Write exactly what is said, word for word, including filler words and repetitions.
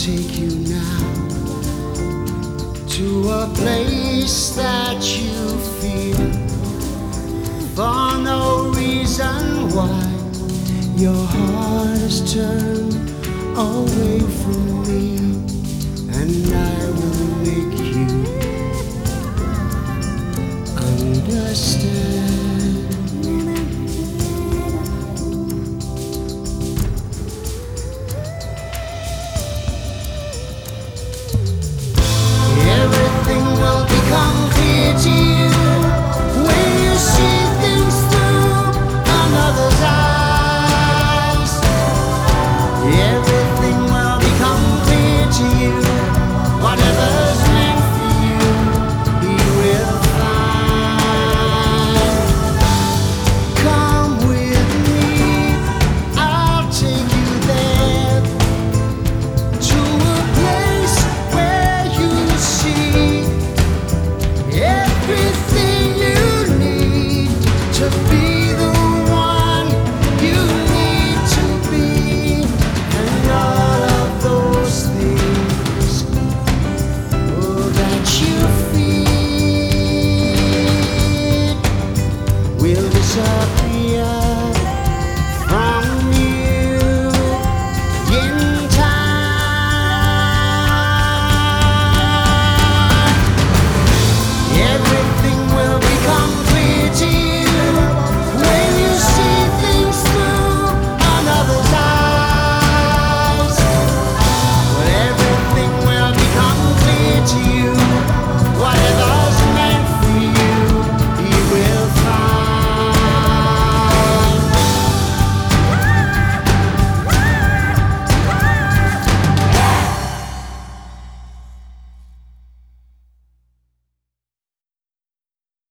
take you now to a place that you feel for no reason why your heart is turned away from me, and I will make you understand.